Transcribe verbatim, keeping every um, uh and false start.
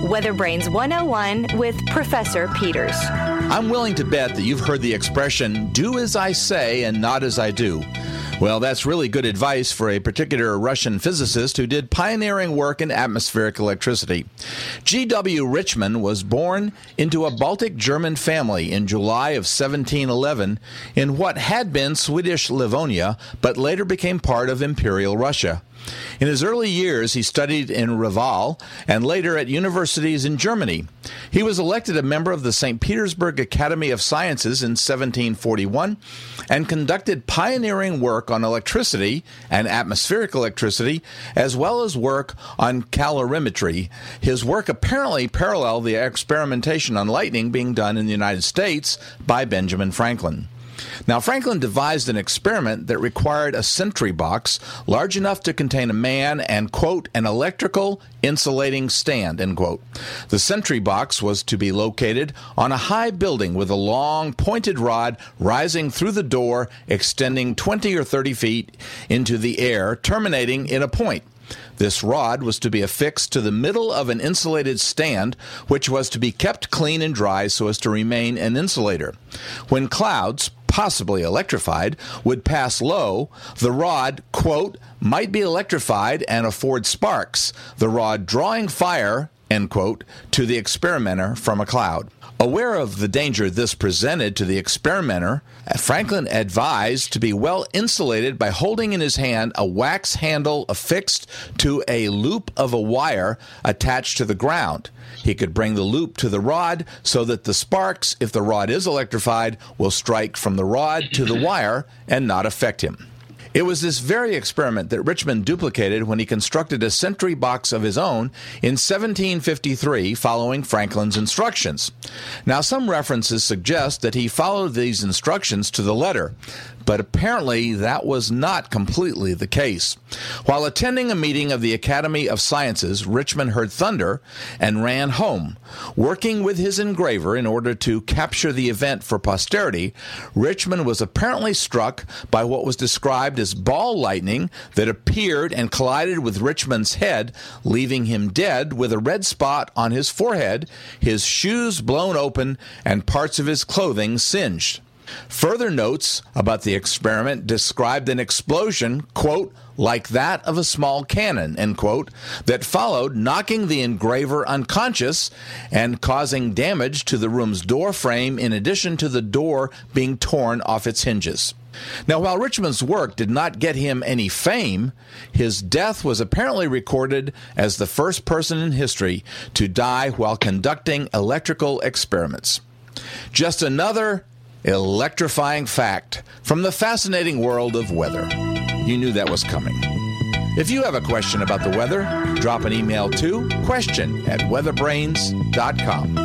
Weather Brains one oh one with Professor Peters. I'm willing to bet that you've heard the expression, do as I say and not as I do. Well, that's really good advice for a particular Russian physicist who did pioneering work in atmospheric electricity. G W Richman was born into a Baltic German family in July of seventeen eleven in what had been Swedish Livonia, but later became part of Imperial Russia. In his early years, he studied in Reval and later at universities in Germany. He was elected a member of the Saint Petersburg Academy of Sciences in seventeen forty-one and conducted pioneering work on electricity and atmospheric electricity, as well as work on calorimetry. His work apparently paralleled the experimentation on lightning being done in the United States by Benjamin Franklin. Now, Franklin devised an experiment that required a sentry box large enough to contain a man and, quote, an electrical insulating stand, end quote. The sentry box was to be located on a high building with a long, pointed rod rising through the door, extending twenty or thirty feet into the air, terminating in a point. This rod was to be affixed to the middle of an insulated stand, which was to be kept clean and dry so as to remain an insulator. When clouds, possibly electrified, would pass low, the rod, quote, might be electrified and afford sparks, the rod drawing fire, end quote, to the experimenter from a cloud. Aware of the danger this presented to the experimenter, Franklin advised to be well insulated by holding in his hand a wax handle affixed to a loop of a wire attached to the ground. He could bring the loop to the rod so that the sparks, if the rod is electrified, will strike from the rod to the wire and not affect him. It was this very experiment that Richman duplicated when he constructed a sentry box of his own in seventeen fifty-three following Franklin's instructions. Now, some references suggest that he followed these instructions to the letter, but apparently that was not completely the case. While attending a meeting of the Academy of Sciences, Richman heard thunder and ran home. Working with his engraver in order to capture the event for posterity, Richman was apparently struck by what was described as ball lightning that appeared and collided with Richman's head, leaving him dead with a red spot on his forehead, his shoes blown open, and parts of his clothing singed. Further notes about the experiment described an explosion, quote, like that of a small cannon, end quote, that followed, knocking the engraver unconscious and causing damage to the room's door frame in addition to the door being torn off its hinges. Now, while Richman's work did not get him any fame, his death was apparently recorded as the first person in history to die while conducting electrical experiments. Just another electrifying fact from the fascinating world of weather. You knew that was coming. If you have a question about the weather, drop an email to question at weatherbrains dot com.